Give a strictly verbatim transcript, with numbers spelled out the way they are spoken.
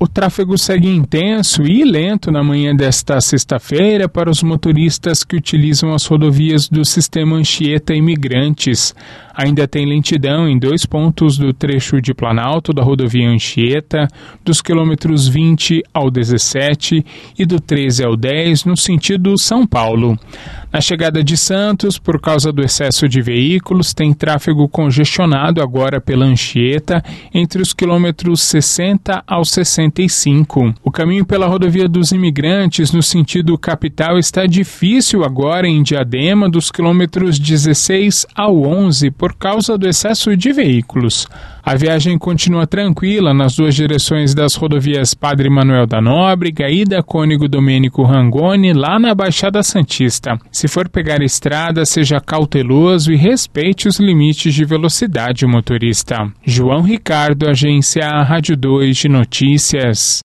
O tráfego segue intenso e lento na manhã desta sexta-feira para os motoristas que utilizam as rodovias do sistema Anchieta Imigrantes. Ainda tem lentidão em dois pontos do trecho de Planalto da rodovia Anchieta, dos quilômetros vinte ao dezessete e do treze ao dez no sentido São Paulo. Na chegada de Santos, por causa do excesso de veículos, tem tráfego congestionado agora pela Anchieta entre os quilômetros sessenta ao sessenta e cinco. O caminho pela rodovia dos Imigrantes no sentido capital está difícil agora em Diadema, dos quilômetros dezesseis ao onze, por causa do excesso de veículos. A viagem continua tranquila nas duas direções das rodovias Padre Manuel da Nóbrega e da Cônego Domênico Rangoni, lá na Baixada Santista. Se for pegar a estrada, seja cauteloso e respeite os limites de velocidade, motorista. João Ricardo, agência Rádio dois de Notícias.